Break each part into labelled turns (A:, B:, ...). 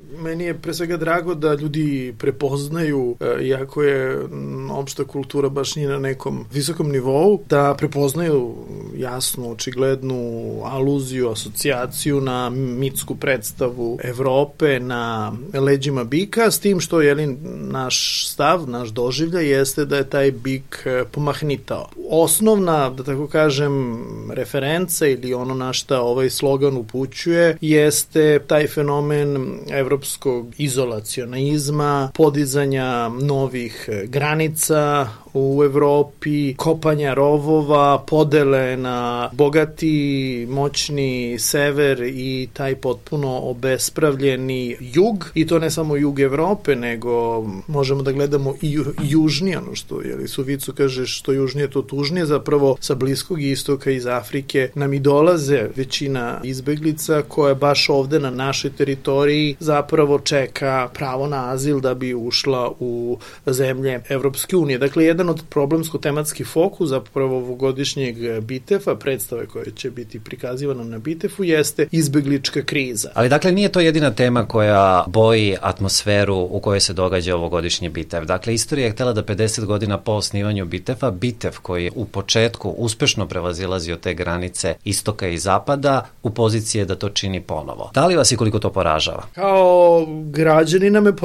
A: Meni je pre svega drago da ljudi prepoznaju, iako je opšta kultura baš nije na nekom visokom nivou, da prepoznaju jasnu, očiglednu aluziju, asocijaciju na mitsku predstavu Evrope na leđima bika, s tim što naš stav, naš doživljaj jeste da je taj bik pomahnitao. Osnovna, da tako kažem, referenca ili ono na šta ovaj slogan upućuje jeste taj fenomen evropskog izolacionizma, podizanja novih granica u Evropi, kopanja rovova, podele na bogati, moćni sever i taj potpuno obespravljeni jug, i to ne samo jug Evrope, nego možemo da gledamo i južnije, ono što Suvicu kaže, što južnije to tužnije, zapravo sa Bliskog istoka iz Afrike nam i dolaze većina izbeglica koja baš ovde na našoj teritoriji zapravo čeka pravo na azil da bi ušla u zemlje Evropske unije. Dakle, jedan od problemsko-tematskih fokus zapravo ovogodišnjeg BITEF-a, predstave koje će biti prikazivana na BITEF-u, jeste izbeglička kriza.
B: Ali dakle, nije to jedina tema koja boji atmosferu u kojoj se događa ovogodišnji BITEF. Dakle, istorija je htela da 50 godina po osnivanju BITEF-a, BITEF koji je u početku uspešno prevazilazio te granice istoka i zapada, u poziciji je da to čini ponovo. Da li vas i koliko to poražava?
A: Kao građanina me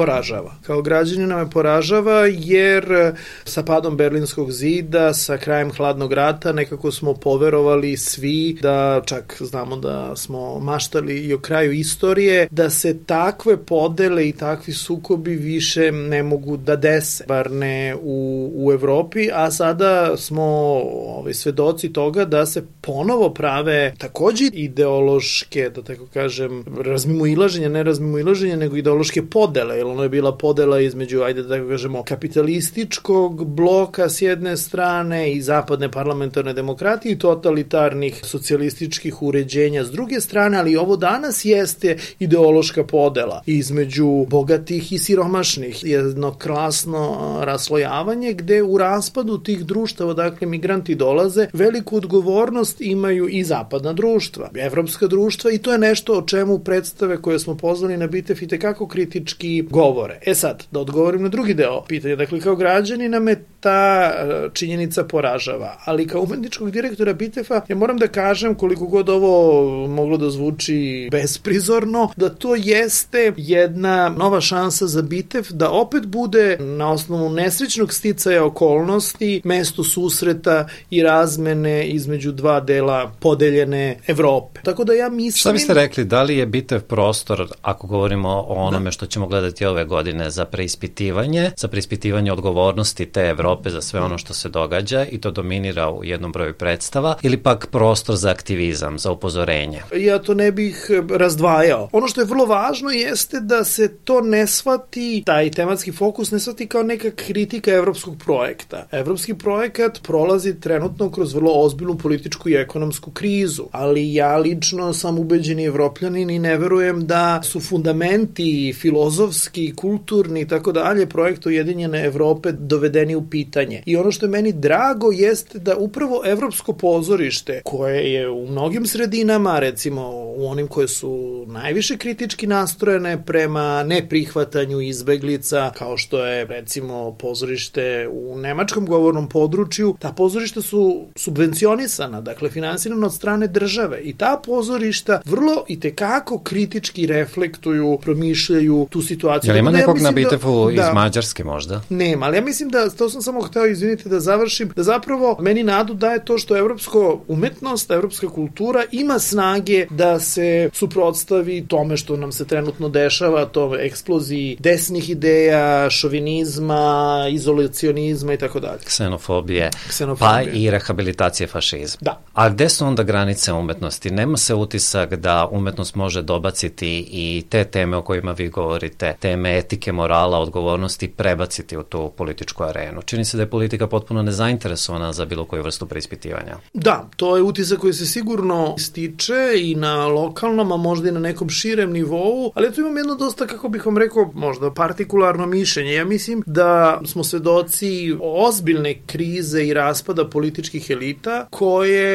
A: poražava jer sa padom Berlinskog zida, sa krajem hladnog rata nekako smo poverovali svi, da čak znamo da smo maštali i o kraju istorije, da se takve podele i takvi sukobi više ne mogu da dese, bar ne u Evropi, a sada smo svedoci toga da se ponovo prave takođe ideološke, da tako kažem, razmimoilaženja, nego ideološke podele, jer ono je bila podela između, ajde da tako kažemo, kapitalističkog bloka s jedne strane i zapadne parlamentarne demokratije i totalitarnih socijalističkih uređenja s druge strane, ali ovo danas jeste ideološka podela između bogatih i siromašnih. Jedno krasno raslojavanje gde u raspadu tih društava, dakle migranti dolaze, veliku odgovornost imaju i zapadna društva, evropska društva, i to je nešto o čemu predstave koje smo pozvali na BITEF i tekako kritički govore. Sad, da odgovorim na drugi deo pitanja, dakle kao građanina me ta činjenica poražava, ali kao umetničkog direktora BITEF-a ja moram da kažem, koliko god ovo moglo da zvuči besprizorno, da to jeste jedna nova šansa za BITEF da opet bude na osnovu nesrećnog sticaja okolnosti mesto susreta i razmene između dva dela podeljene Evrope. Tako da ja mislim...
B: Šta biste rekli, da li je BITEF prostor, ako govorimo o onome što ćemo gledati ove godine, za preispitivanje odgovornosti te Evrope za sve ono što se događa i to dominira u jednom broju predstava, ili pak prostor za aktivizam, za upozorenje?
A: Ja to ne bih razdvajao. Ono što je vrlo važno jeste da se to ne shvati, taj tematski fokus ne shvati kao neka kritika evropskog projekta. Evropski projekat prolazi trenutno kroz vrlo ozbiljnu političku i ekonomsku krizu, ali ja lično sam ubeđeni evropljanin i ne verujem da su fundamenti filozofski, kulturni i tako dalje projekta Ujedinjene Evrope dovedeni u pitanje. I ono što je meni drago jeste da upravo evropsko pozorište, koje je u mnogim sredinama, recimo u onim koje su najviše kritički nastrojene prema neprihvatanju izbeglica, kao što je recimo pozorište u nemačkom govornom području, ta pozorišta su subvencionisana, dakle finansirana od strane države, i ta pozorišta vrlo i tekako kritički reflektuju, promišljaju tu situaciju.
B: Jel ima nekog na BITEF-u iz Mađarske možda?
A: Nema, ali ja mislim da, to sam samo hteo, izvinite da završim, da zapravo meni nadu daje to što evropsko umetnost, evropska kultura ima snage da se suprotstavi tome što nam se trenutno dešava, to eksploziji desnih ideja, šovinizma, izolacionizma i tako dalje.
B: Ksenofobije, pa i rehabilitacije fašizma.
A: Da.
B: A gde su onda granice umetnosti? Nema se utisak da umetnost može dobaciti i te teme o kojima vi govorite, teme etike, morala, odgovornosti, prebaciti u tu političku arenu. Čini se da je politika potpuno nezainteresovana za bilo koju vrstu preispitivanja.
A: Da, to je utisak koji se sigurno stiče i na lokalnom, a možda i na nekom širem nivou, ali tu imam jedno dosta, kako bih vam rekao, možda partikularno mišljenje. Ja mislim da smo svedoci ozbiljne krize i raspada političkih elita koje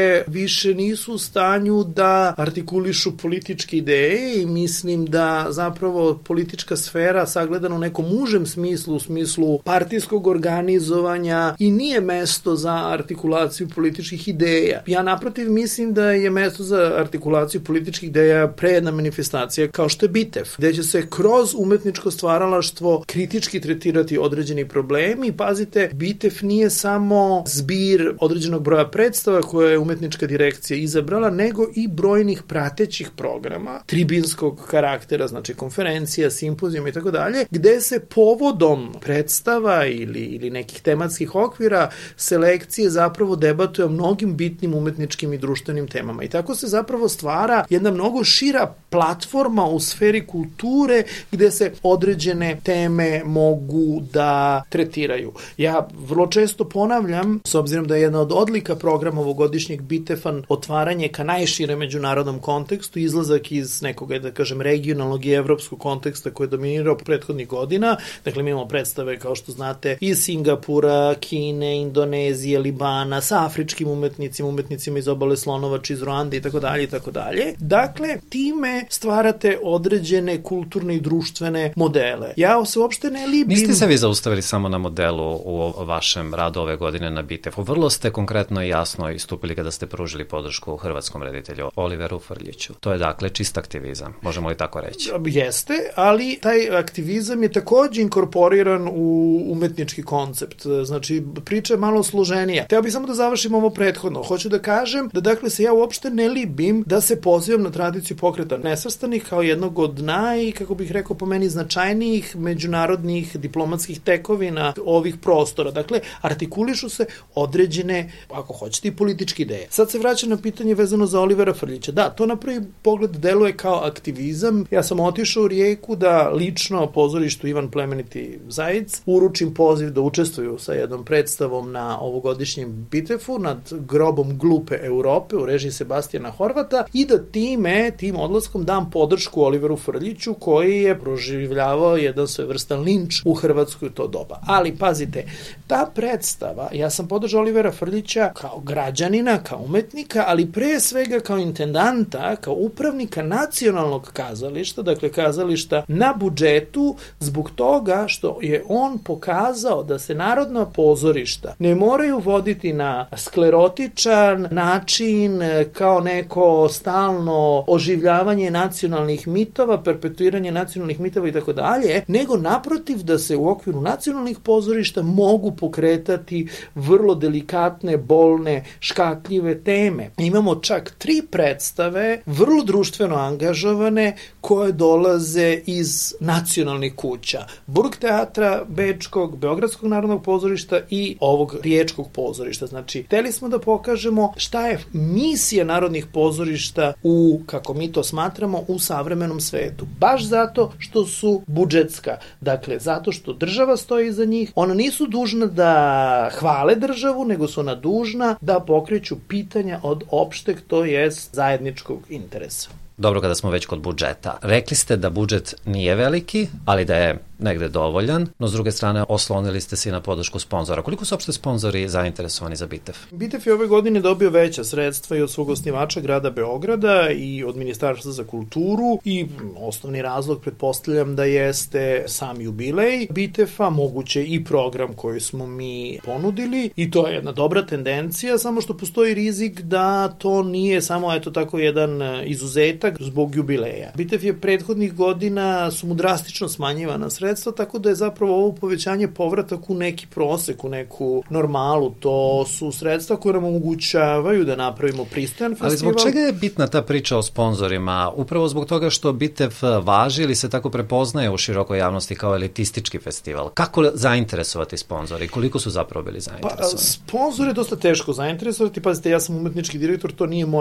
A: koje više nisu u stanju da artikulišu političke ideje i mislim da zapravo politička sfera sagledana u nekom užem smislu, u smislu partijskog organizovanja i nije mesto za artikulaciju političkih ideja. Ja naprotiv mislim da je mesto za artikulaciju političkih ideja pre jedna manifestacija kao što je BITEF, gde će se kroz umetničko stvaralaštvo kritički tretirati određeni problemi. I pazite, BITEF nije samo zbir određenog broja predstava koje je umetnička direkcija izabrala, nego i brojnih pratećih programa, tribinskog karaktera, znači konferencija, simpozijuma i tako dalje, gde se povodom predstava ili nekih tematskih okvira selekcije zapravo debatuje o mnogim bitnim umetničkim i društvenim temama. I tako se zapravo stvara jedna mnogo šira platforma u sferi kulture gde se određene teme mogu da tretiraju. Ja vrlo često ponavljam, s obzirom da je jedna od odlika programa ovogodišnjeg BITEF-a otvaranje ka najšire međunarodnom kontekstu, izlazak iz nekog, da kažem, regionalnog i evropskog konteksta koji je dominirao prethodnih godina. Dakle, mi imamo predstave, kao što znate, iz Singapura, Kine, Indonezije, Libana, sa afričkim umetnicima iz obale Slonovač, iz Ruande i tako dalje i tako dalje. Dakle, time stvarate određene kulturne i društvene modele. Ja se uopšte ne libim.
B: Niste se vi zaustavili samo na modelu u vašem radu ove godine na BITEF-u. Vrlo ste konkretno i jasno istupili kada ste pružili podršku hrvatskom reditelju Oliveru Frljiću. To je dakle čist aktivizam, možemo li tako reći?
A: Jeste, ali taj aktivizam je takođe inkorporiran u umetnički koncept. Znači, priča je malo složenija. Teo bih samo da završim ovo prethodno. Hoću da kažem da dakle se ja uopšte ne libim da se pozivam na tradiciju Pokreta nesvrstanih kao jednog od kako bih rekao, po meni značajnijih međunarodnih diplomatskih tekovina ovih prostora. Dakle, artikulišu se određene, ako hoćete, i političke ideje. Sad se vraćam na pitanje vezano za Olivera Frljića. Da, to na prvi pogled deluje kao aktivizam. Ja sam otišao u Rijeku da lično pozorištu Ivan Plemeniti Zajic uručim poziv da učestvuju sa jednom predstavom na ovogodišnjem BITEF-u nad grobom glupe Europe u režiji Sebastijana Horvata i da tim odlaskom dam podršku Oliveru Frljiću koji je proživljavao jedan svojevrstan linč u Hrvatskoj u to doba. Ali pazite, ta predstava, ja sam podržao Olivera Frljića kao građanina, kao umetnika, ali pre svega kao intendanta, kao upravnika nacionalnog kazališta, dakle kazališta na budžetu, zbog toga što je on pokazao da se narodna pozorišta ne moraju voditi na sklerotičan način kao neko stalno oživljavanje nacionalnih mitova, perpetuiranje nacionalnih mitova i tako dalje, nego naprotiv da se u okviru nacionalnih pozorišta mogu pokretati vrlo delikatne, bolne, škakljive teme. Imamo čak 3 predstave, vrlo društveno angažovane, koje dolaze iz nacionalnih kuća. Burgteatra Bečkog, Beogradskog narodnog pozorišta i ovog Riječkog pozorišta. Znači, hteli smo da pokažemo šta je misija narodnih pozorišta kako mi to smatramo, u savremenom svetu. Baš zato što su budžetska. Dakle, zato što država stoji iza njih. Ona nisu dužna da hvale državu, nego su ona dužna da pokreću pitanja od opšteg, to jest zajedničkog interesa.
B: Dobro, kada smo već kod budžeta. Rekli ste da budžet nije veliki, ali da je negde dovoljan, no s druge strane oslonili ste se i na podršku sponzora. Koliko su opšte sponzori zainteresovani za BITEF?
A: BITEF je ove godine dobio veća sredstva i od svog osnivača grada Beograda i od Ministarstva za kulturu i osnovni razlog pretpostavljam da jeste sam jubilej BITEF-a, moguće i program koji smo mi ponudili i to je jedna dobra tendencija, samo što postoji rizik da to nije samo eto tako jedan izuzetak zbog jubileja. BITEF je prethodnih godina su mu drastično smanjivana sredstva, tako da je zapravo ovo povećanje povratak u neki prosek, u neku normalu. To su sredstva koje nam omogućavaju da napravimo pristojan festival.
B: Ali zbog čega je bitna ta priča o sponzorima? Upravo zbog toga što BITEF važi ili se tako prepoznaje u širokoj javnosti kao elitistički festival. Kako zainteresovati sponzori? Koliko su zapravo bili zainteresovani?
A: Sponzor je dosta teško zainteresovati. Pazite, ja sam umetnički direktor, to nije moja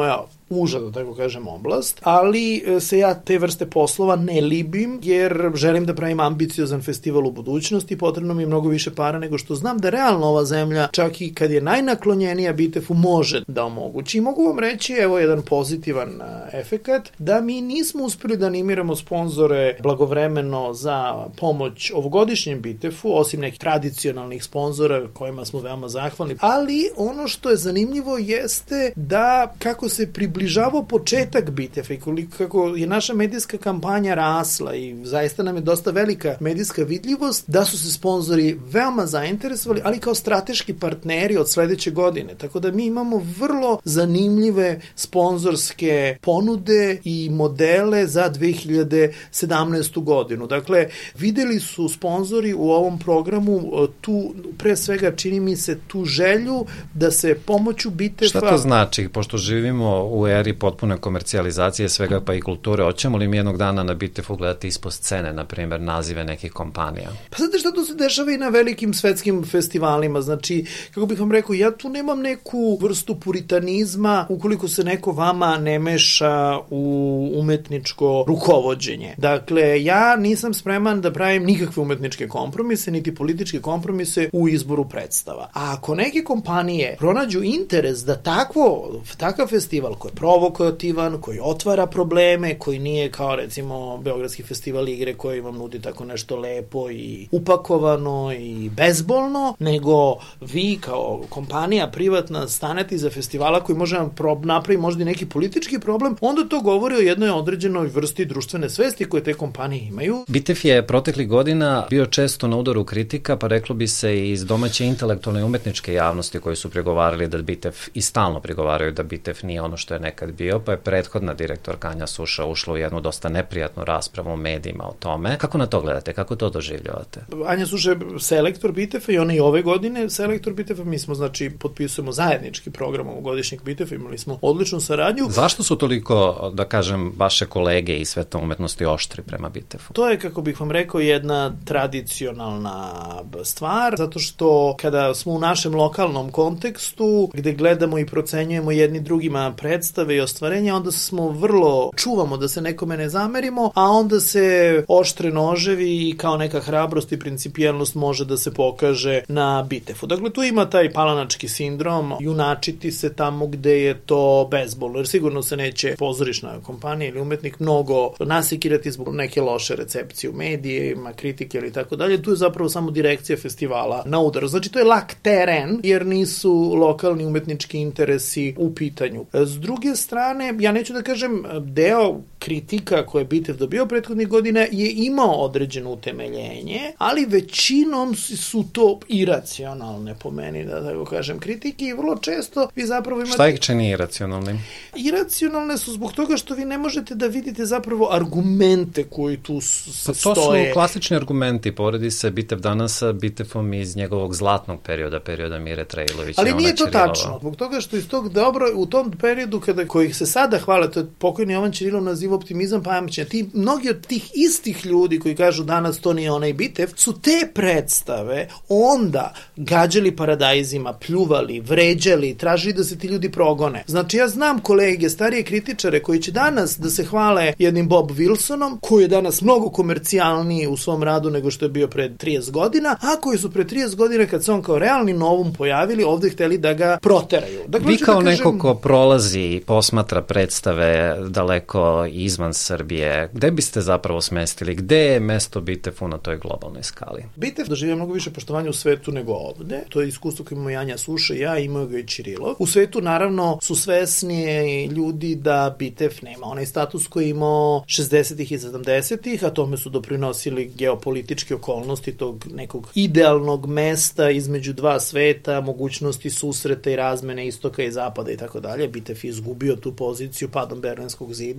A: uža, da tako kažem, oblast, ali se ja te vrste poslova ne libim, jer želim da pravim ambiciozan festival u budućnosti, potrebno mi je mnogo više para nego što znam da realno ova zemlja, čak i kad je najnaklonjenija BITEF-u, može da omogući. I mogu vam reći, evo jedan pozitivan efekat, da mi nismo uspeli da animiramo sponzore blagovremeno za pomoć ovogodišnjem BITEF-u, osim nekih tradicionalnih sponzora kojima smo veoma zahvalni. Ali ono što je zanimljivo jeste da kako se približavao početak BITEF-a i kako je naša medijska kampanja rasla i zaista nam je dosta velika medijska vidljivost, da su se sponzori veoma zainteresovali, ali kao strateški partneri od sledeće godine. Tako da mi imamo vrlo zanimljive sponzorske ponude i modele za 2017. godinu. Dakle, videli su sponzori u ovom programu tu, pre svega čini mi se, tu želju da se pomoću BITEF-a...
B: Šta to znači? Pošto živimo u eri potpune komercijalizacije svega pa i kulture, hoćemo li mi jednog dana na BITEF-u gledati ispod scene, na primjer, nazive nekih kompanija?
A: Pa znate šta, to se dešava i na velikim svetskim festivalima. Znači, kako bih vam rekao, ja tu nemam neku vrstu puritanizma ukoliko se neko vama ne meša u umetničko rukovođenje. Dakle, ja nisam spreman da pravim nikakve umetničke kompromise, niti političke kompromise u izboru predstava. A ako neke kompanije pronađu interes da takav festival koji je provokativan, koji otvara probleme, koji nije kao recimo Beogradski festival igre koji vam nudi tako nešto lepo i upakovano i bezbolno, nego vi kao kompanija privatna stanete iza festivala koji može vam napravi možda i neki politički problem, onda to govori o jednoj određenoj vrsti društvene svesti koje te kompanije imaju.
B: BITEF je proteklih godina bio često na udaru kritika, pa reklo bi se i iz domaće intelektualne i umetničke javnosti koji su pregovarali da BITEF i stalno pregovaraju da BITEF nije ono što je nekad bio, pa je prethodna direktorka Anja Suša ušla u jednu dosta neprijatnu raspravu u medijima o tome. Kako na to gledate? Kako to doživljavate?
A: Anja Suša je selektor BITEF-a i ona i ove godine selektor BITEF-a. Mi smo, znači, potpisujemo zajednički program ovogodišnjeg BITEF-a, imali smo odličnu saradnju.
B: Zašto su toliko, da kažem, vaše kolege i sveta umetnosti oštri prema BITEF-u?
A: To je, kako bih vam rekao, jedna tradicionalna stvar, zato što kada smo u našem lokalnom kontekstu, gde gledamo i procenjujemo jedni drugima predstave i ostvarenja, onda smo vrlo čuvamo da se nekome ne zamerimo, a onda se oštre noževi i kao neka hrabrost i principijelnost može da se pokaže na BITEF-u. Dakle, tu ima taj palanački sindrom, junačiti se tamo gde je to bezbolno, jer sigurno se neće pozorišna kompanija ili umetnik mnogo nasikirati zbog neke loše recepcije u medijima, kritike ili tako dalje. Tu je zapravo samo direkcija festivala na udaru. Znači, to je lak teren, jer nisu lokalni umetnički interesi u pitanju. S druge strane, ja neću da kažem, deo kritika koje je BITEF dobio prethodnih godina je imao određeno utemeljenje, ali većinom su to iracionalne, po meni, da tako kažem, kritike i vrlo često vi zapravo imate...
B: Šta ih čini iracionalnim?
A: Iracionalne su zbog toga što vi ne možete da vidite zapravo argumente koji tu stoje.
B: To su klasični argumenti, poredi se BITEF danas sa BITEF-om iz njegovog zlatnog perioda Mire Trailovića.
A: Ali nije to tačno, zbog toga što iz tog u tom periodu kojih se sada hvale, to je pokojni Jovan Ćirilov naziva optimizam pamćenja. Mnogi od tih istih ljudi koji kažu danas to nije onaj BITEF, su te predstave onda gađali paradajzima, pljuvali, vređali, tražili da se ti ljudi progone. Znači, ja znam kolege, starije kritičare koji će danas da se hvale jednim Bob Wilsonom, koji je danas mnogo komercijalniji u svom radu nego što je bio pred 30 godina, a koji su pred 30 godina kad se on kao realni novum pojavili, ovde hteli da ga proteraju. Dakle,
B: vi kao neko ko prolazi i posmatra predstave daleko izvan Srbije, gde biste zapravo smestili? Gde je mesto BITEF-u na toj globalnoj skali?
A: BITEF doživlja mnogo više poštovanja u svetu nego ovde. To je iskustvo koje imamo Anja Suša i ja, imao ga i Ćirilov. U svetu, naravno, su svesni ljudi da BITEF nema onaj status koji imao 60-ih i 70-ih, a tome su doprinosili geopolitičke okolnosti tog nekog idealnog mesta između dva sveta, mogućnosti susreta i razmene istoka i zapada i tako dalje. BITEF je izgubio tu poziciju padom Berlinskog zida, ali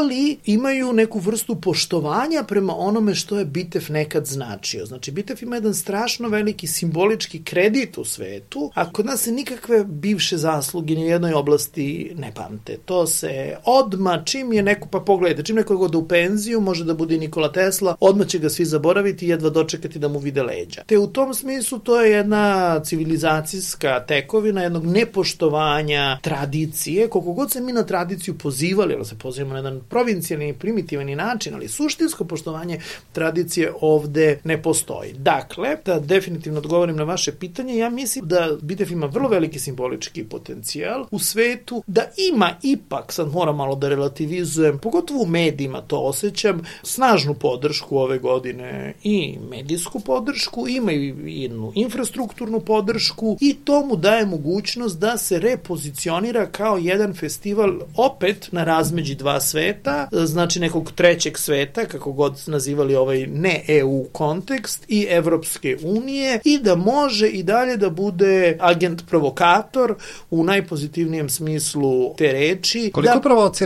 A: ali imaju neku vrstu poštovanja prema onome što je Bitev nekad značio. Znači, Bitev ima jedan strašno veliki simbolički kredit u svetu, a kod nas se nikakve bivše zasluge ni u jednoj oblasti ne pamte. To se odmah, čim je neko, pa pogledajte, čim neko ode u penziju, može da bude Nikola Tesla, odmah će ga svi zaboraviti i jedva dočekati da mu vide leđa. Te u tom smislu to je jedna civilizacijska tekovina, jednog nepoštovanja tradicije, koliko god se mi na tradiciju pozivali, ali se pozivamo na jedan provincijalni, primitivni način, ali suštinsko poštovanje tradicije ovde ne postoji. Dakle, da definitivno odgovorim na vaše pitanje, ja mislim da Bitev ima vrlo veliki simbolički potencijal u svetu, da ima ipak, sad moram malo da relativizujem, pogotovo u medijima to osjećam, snažnu podršku ove godine i medijsku podršku, ima i jednu infrastrukturnu podršku i to mu daje mogućnost da se repozicionira kao jedan festival opet na razmeđi dva sveta, znači nekog trećeg sveta, kako god nazivali ovaj ne EU kontekst i Evropske unije i da može i dalje da bude agent provokator u najpozitivnijem smislu te reči.
B: Koliko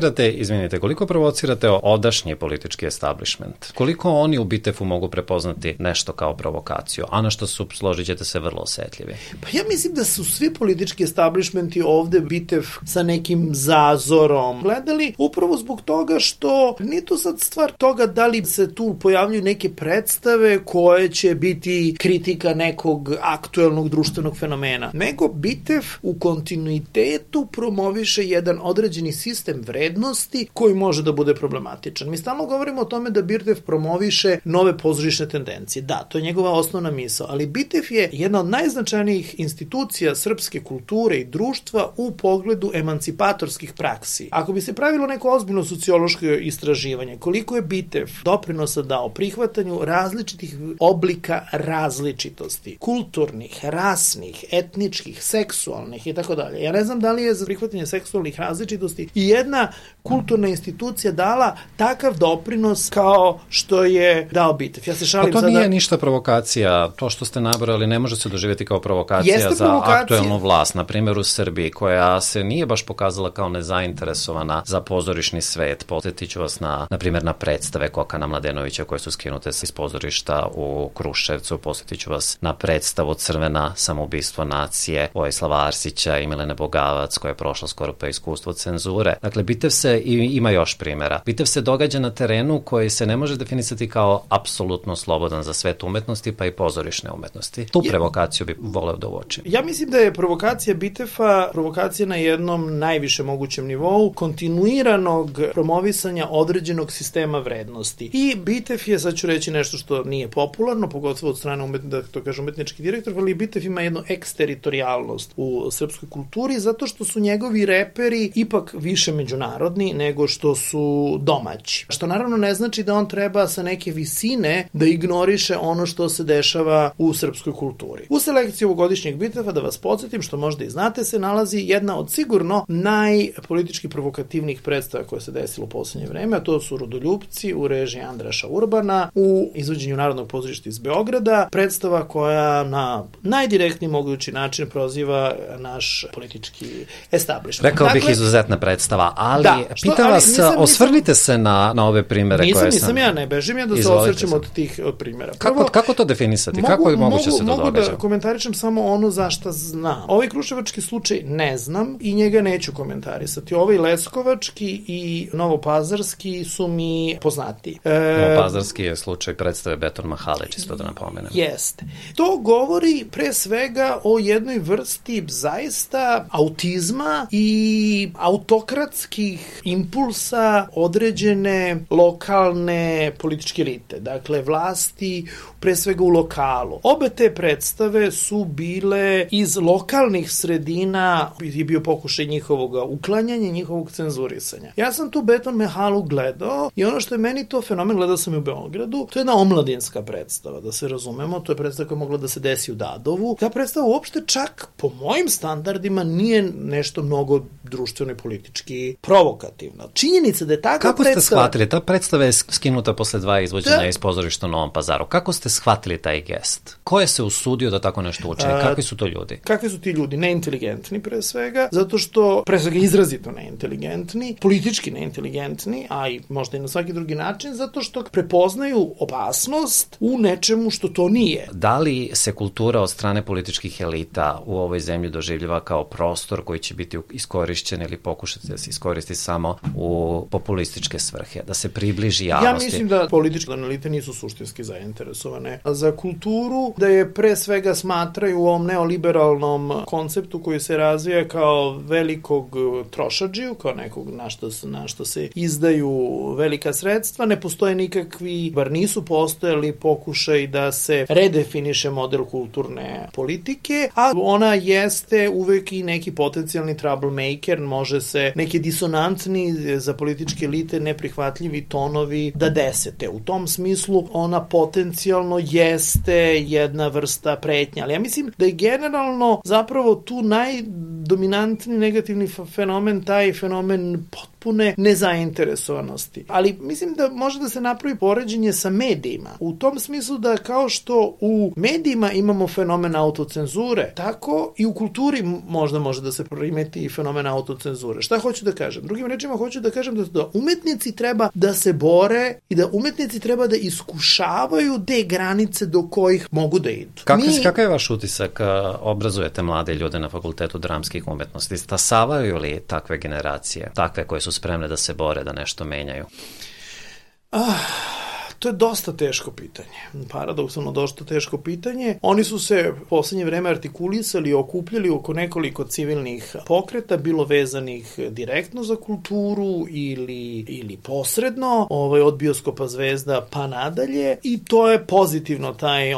B: provocirate odašnji politički establishment? Koliko oni u Bitefu mogu prepoznati nešto kao provokaciju, a na što su, složit ćete se, vrlo osetljivi?
A: Pa ja mislim da su svi politički establishmenti ovde Bitev sa nekim zazorom gledali, upravo zbog toga što nije to sad stvar toga da li se tu pojavljuju neke predstave koje će biti kritika nekog aktuelnog društvenog fenomena, nego Bitev u kontinuitetu promoviše jedan određeni sistem vrednosti koji može da bude problematičan. Mi stalno govorimo o tome da Bitev promoviše nove pozorišne tendencije. Da, to je njegova osnovna misao, ali Bitev je jedna od najznačajnijih institucija srpske kulture i društva u pogledu emancipatorskih praksi. Ako bi se pravilo neko ozbiljno sociološko istraživanje, koliko je Bitev doprinosa dao prihvatanju različitih oblika različitosti, kulturnih, rasnih, etničkih, seksualnih i tako dalje. Ja ne znam da li je za prihvatanje seksualnih različitosti i jedna kulturna institucija dala takav doprinos kao što je dao Bitev. Ja se šalim
B: sada.
A: To
B: nije ništa provokacija. To što ste nabrali ne može se doživjeti kao provokacija za aktuelnu vlast, na primjer u Srbiji, koja se nije baš pokazala kao nezainteresovana za pozorišni svet. Podsjetit ću vas na primjer na predstave Kokana Mladenovića koje su skinute iz pozorišta u Kruševcu. Podsjetit ću vas na predstavu Crvena samoubistvo nacije Vojislava Arsića i Milene Bogavac koja je prošla skoro pa iskustvo cenzure. Dakle, Bitev se, i ima još primjera, Bitev se događa na terenu koji se ne može definisati kao apsolutno slobodan za svet umetnosti pa i pozorišne umetnosti. Tu provokaciju bi voleo da uočim.
A: Ja mislim da je provokacija Bitefa provokacija na jednom najviše mogućem nivou kontinuiranog promovisanja određenog sistema vrednosti. I Bitev je, sad ću reći nešto što nije popularno, pogotovo od strane umetnički direktor, ali Bitev ima jednu eksteritorijalnost u srpskoj kulturi zato što su njegovi reperi ipak više međunarodni nego što su domaći. Što naravno ne znači da on treba sa neke visine da ignoriše ono što se dešava u srpskoj kulturi. U selekciji ovogodišnjeg Biteva, da vas podsjetim, što možda i znate, se nalazi jedna od sigurno najpolitički provokativnih predstava koje se desilo u poslednje vreme, a to su Rodoljupci u režiji Andraša Urbana u izvođenju Narodnog pozorišta iz Beograda, predstava koja na najdirektniji mogući način proziva naš politički establishment.
B: Rekao bih izuzetna predstava, ali pitam vas, osvrnite se na ove primere koje sam...
A: Ja ne bežim ja da se osvrćem od tih primjera.
B: Kako to definisati? Kako je moguće se to događa?
A: Mogu da komentarišem samo ono za šta znam. Ovaj kruševački slučaj ne znam i njega neću komentarisati. Ovaj leskovački i novopazarski su mi poznati.
B: Novopazarski je slučaj predstave Beton Mahale, čisto da napomenem.
A: Jeste. To govori pre svega o jednoj vrsti zaista autizma i autokratskih impulsa određene lokalne političke elite. Dakle, vlasti pre svega u lokalu. Obe te predstave su bile iz lokalnih sredina, je bio pokušaj njihovog uklanjanja, njihovog cenzurisanja. Ja sam tu Beton Mahalu gledao i ono što je meni to fenomen, gledao sam i u Beogradu, to je jedna omladinska predstava, da se razumemo, to je predstava koja je mogla da se desi u Dadovu. Ta predstava uopšte čak po mojim standardima nije nešto mnogo društveno i politički provokativna. Činjenica da je takva predstava...
B: Kako ste shvatili? Ta predstava je skinuta posle 2 izvođenja iz pozorišta u Novom Pazaru. Kako ste shvatili taj gest? Ko je se usudio da tako nešto učini? Kakvi su to ljudi?
A: Kakvi su ti ljudi? Neinteligentni pre svega, zato što pre svega izrazito neinteligentni, politički neinteligentni, inteligentni, a i možda i na svaki drugi način, zato što prepoznaju opasnost u nečemu što to nije.
B: Da li se kultura od strane političkih elita u ovoj zemlji doživljava kao prostor koji će biti iskorišćen ili pokušati da se iskoristi samo u populističke svrhe, da se približi javnosti?
A: Ja mislim da političke elite nisu suštinski zainteresovane za kulturu, da je pre svega smatraju u ovom neoliberalnom konceptu koji se razvija kao velikog trošadžiju, kao nekog na što se izdaju velika sredstva. Ne postoje nikakvi, bar nisu postojali pokušaj da se redefiniše model kulturne politike, a ona jeste uvek i neki potencijalni troublemaker, može se neki disonantni za političke elite neprihvatljivi tonovi da desete. U tom smislu ona potencijalno jeste jedna vrsta pretnja, ali ja mislim da je generalno zapravo tu najdominantni negativni fenomen, taj fenomen potpune nezainteresovanosti. Ali mislim da može da se napravi poređenje sa medijima. U tom smislu da kao što u medijima imamo fenomen autocenzure, tako i u kulturi možda može da se primeti fenomen autocenzure. Šta hoću da kažem? Drugim rečima hoću da kažem da umetnici treba da se bore i da umetnici treba da iskušavaju te granice do kojih mogu da idu.
B: Kakav je vaš utisak? Obrazujete mlade ljude na Fakultetu dramskih umetnosti. Stasavaju li takve generacije, takve koje su spremne da se bore, da nešto menjaju?
A: To je dosta teško pitanje. Paradoksalno dosta teško pitanje. Oni su se u poslednje vreme artikulisali i okupljali oko nekoliko civilnih pokreta, bilo vezanih direktno za kulturu ili posredno, od Bioskopa Zvezda pa nadalje, i to je pozitivno, taj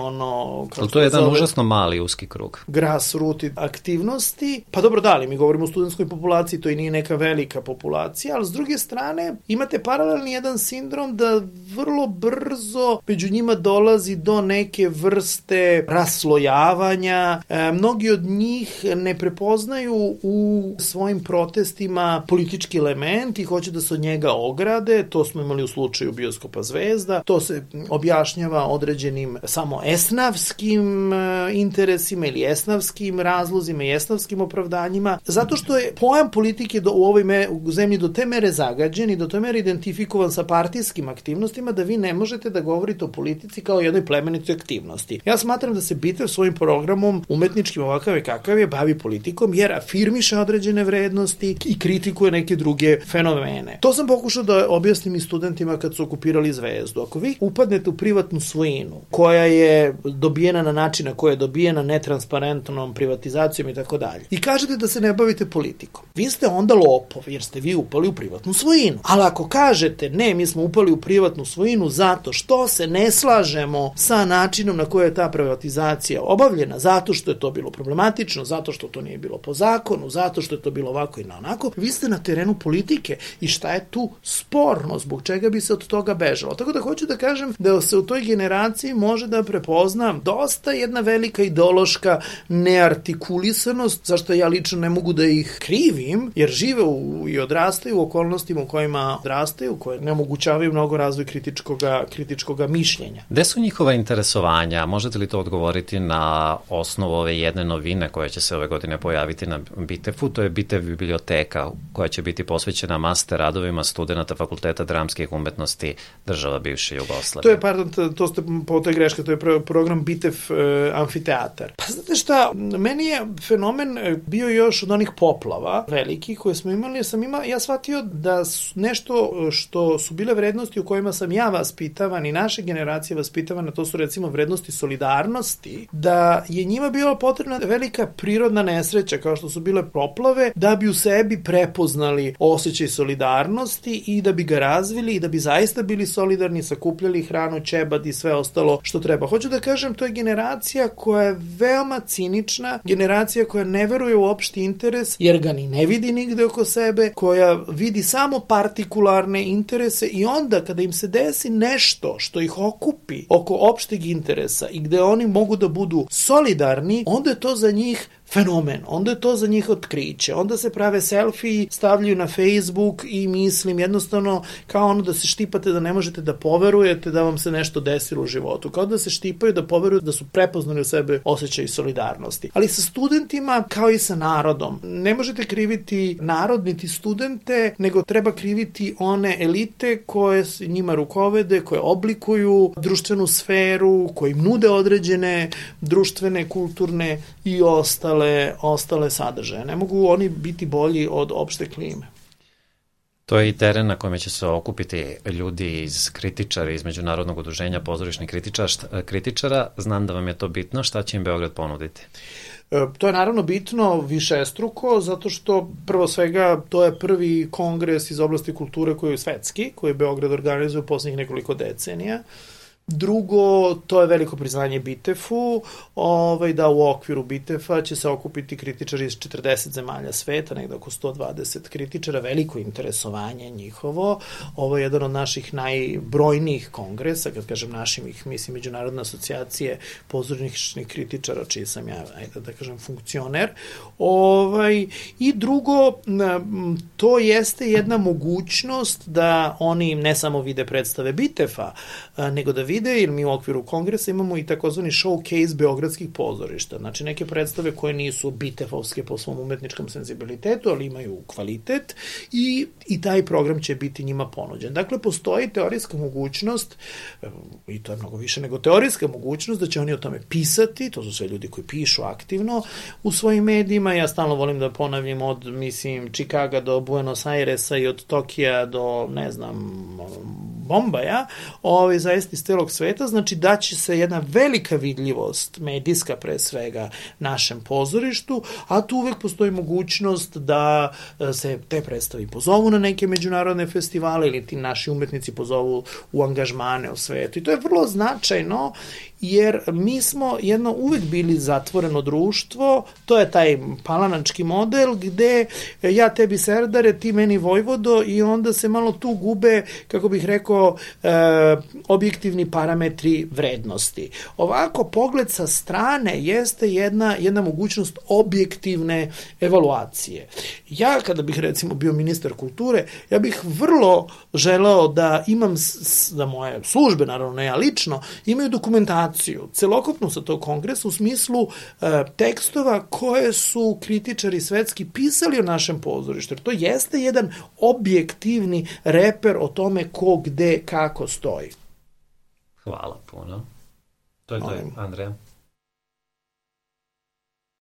B: to je jedan užasno mali uski krug.
A: Grassroot aktivnosti. Pa dobro, da li mi govorimo o studentskoj populaciji, to i nije neka velika populacija, ali s druge strane imate paralelni jedan sindrom da vrlo brzo među njima dolazi do neke vrste raslojavanja. Mnogi od njih ne prepoznaju u svojim protestima politički element i hoće da se od njega ograde. To smo imali u slučaju Bioskopa Zvezda. To se objašnjava određenim samo esnavskim interesima ili esnavskim razlozima i esnavskim opravdanjima. Zato što je pojam politike u ovoj zemlji do te mere zagađen i do te mere identifikovan sa partijskim aktivnostima da vi ne možete da govorite o politici kao jednoj plemenitoj aktivnosti. Ja smatram da se Bitev svojim programom umetničkim ovakav je kakav je bavi politikom jer afirmiše određene vrednosti i kritikuje neke druge fenomene. To sam pokušao da objasnim i studentima kad su okupirali Zvezdu. Ako vi upadnete u privatnu svojinu koja je dobijena na način na koji je dobijena netransparentnom privatizacijom i tako dalje i kažete da se ne bavite politikom, vi ste onda lopov jer ste vi upali u privatnu svojinu. Ali ako kažete ne, mi smo upali u privatnu svojinu zato što se ne slažemo sa načinom na koji je ta privatizacija obavljena, zato što je to bilo problematično, zato što to nije bilo po zakonu, zato što je to bilo ovako i na onako, vi ste na terenu politike i šta je tu sporno, zbog čega bi se od toga bežalo. Tako da hoću da kažem da se u toj generaciji može da prepozna dosta jedna velika ideološka neartikulisanost, zašto ja lično ne mogu da ih krivim, jer žive i odrastaju u okolnostima u kojima odrastaju, koje ne omogućavaju mnogo razvoj kritičkoga mišljenja.
B: Gde su njihova interesovanja? Možete li to odgovoriti na osnovu ove jedne novine koja će se ove godine pojaviti na Bitefu? To je Bitev biblioteka koja će biti posvećena master radovima studenta Fakulteta dramskih umetnosti država bivše Jugoslavije.
A: To ste po toj greške, to je program Bitev amfiteatar. Pa znate šta, meni je fenomen bio još od onih poplava velikih koje smo imali, ja shvatio da nešto što su bile vrednosti u kojima sam ja vaspitavan i naše generacije vaspitavane, to su recimo vrednosti solidarnosti, da je njima bila potrebna velika prirodna nesreća kao što su bile poplave da bi u sebi prepoznali osjećaj solidarnosti i da bi ga razvili i da bi zaista bili solidarni, sakupljali hranu, ćebad i sve ostalo što treba. Hoću da kažem, to je generacija koja je veoma cinična, generacija koja ne veruje u opšti interes jer ga ni ne vidi nigde oko sebe, koja vidi samo partikularne interese i onda kada im se desi nešto što ih okupi oko opšteg interesa i gde oni mogu da budu solidarni, onda je to za njih fenomen, onda je to za njih otkriće, onda se prave selfie, stavljaju na Facebook i mislim jednostavno kao ono da se štipate da ne možete da poverujete da vam se nešto desilo u životu, kao da se štipaju da poveruju da su prepoznali u sebe osjećaj solidarnosti. Ali sa studentima kao i sa narodom, ne možete kriviti narod niti studente, nego treba kriviti one elite koje njima rukovode, koje oblikuju društvenu sferu, koji im nude određene društvene, kulturne i ostale sadržaje. Ne mogu oni biti bolji od opšte klime.
B: To je i teren na kome će se okupiti ljudi iz kritičara, iz Međunarodnog udruženja pozorišnih kritičara. Znam da vam je to bitno. Šta će im Beograd ponuditi?
A: To je naravno bitno višestruko, zato što prvo svega to je prvi kongres iz oblasti kulture koji je svetski, koji Beograd organizuje u poslednjih nekoliko decenija. Drugo, to je veliko priznanje BITEF-u, da u okviru BITEF-a će se okupiti kritičari iz 40 zemalja sveta, negde oko 120 kritičara, veliko interesovanje njihovo. Ovo je jedan od naših najbrojnijih kongresa, kad kažem naših, mislim Međunarodne asocijacije pozorišnih kritičara, čiji sam ja, da kažem, funkcioner. I drugo, to jeste jedna mogućnost da oni ne samo vide predstave BITEF-a, nego da vide, jer mi u okviru kongresa imamo i takozvani showcase beogradskih pozorišta. Znači neke predstave koje nisu bitefovske po svom umetničkom senzibilitetu, ali imaju kvalitet i taj program će biti njima ponuđen. Dakle, postoji teorijska mogućnost, i to je mnogo više nego teorijska mogućnost, da će oni o tome pisati, to su sve ljudi koji pišu aktivno u svojim medijima. Ja stalno volim da ponavljam od, Čikaga do Buenos Airesa i od Tokija do, Bombaja, zaista iz celog sveta, znači da će se jedna velika vidljivost, medijska pre svega, našem pozorištu, a tu uvek postoji mogućnost da se te predstavi pozovu na neke međunarodne festivale ili ti naši umetnici pozovu u angažmane u svetu. I to je vrlo značajno, jer mi smo uvek bili zatvoreno društvo, to je taj palanački model gde ja tebi Serdare, ti meni Vojvodo i onda se malo tu gube, kako bih rekao, objektivni parametri vrednosti. Ovako, pogled sa strane jeste jedna mogućnost objektivne evaluacije. Ja, kada bih recimo bio ministar kulture, ja bih vrlo želeo da imam, da moje službe, naravno ne ja lično, imaju dokumentaciju, celokupno sa tog kongresa u smislu tekstova koje su kritičari svetski pisali o našem pozorištu. To jeste jedan objektivni reper o tome ko, gde, kako stoji.
B: Hvala puno. To je to, Andreja.